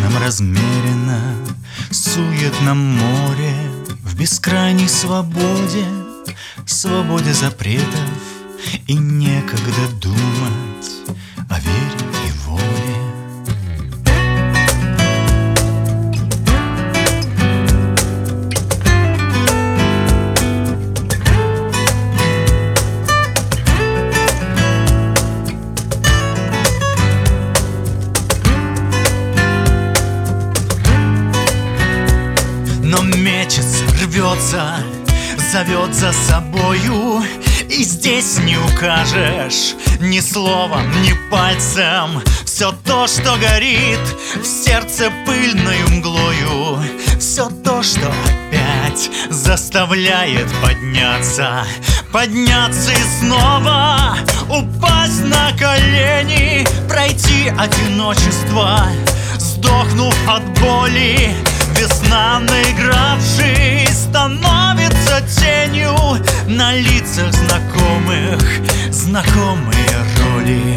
Там размеренно, суетном море, в бескрайней свободе, свободе запретов, и некогда думать о вере и воле. Но мечется, рвется, зовет за собою, и здесь не укажешь ни словом, ни пальцем. Все то, что горит в сердце пыльною мглою, все то, что опять заставляет подняться, подняться и снова упасть на колени, пройти одиночество, сдохнув от боли. Весна, наигравшись, становится тенью на лицах знакомых, знакомые роли.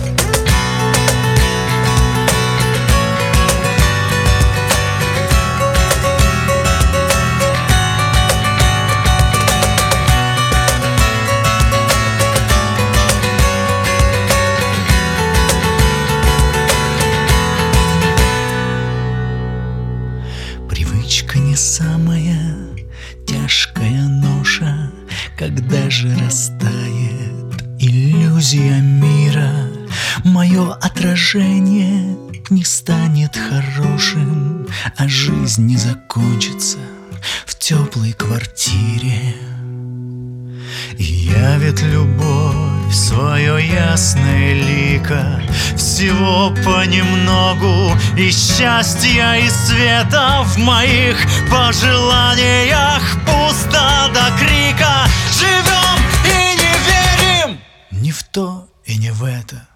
Привычка не самая тяжкая ноша, когда же растает иллюзия мира. Мое отражение не станет хорошим, а жизнь не закончится в теплой квартире. И явит любовь свое ясное лико, всего понемногу, и счастья, и света в моих пожеланиях пусто до крика. Живем и не верим ни в то и не в это.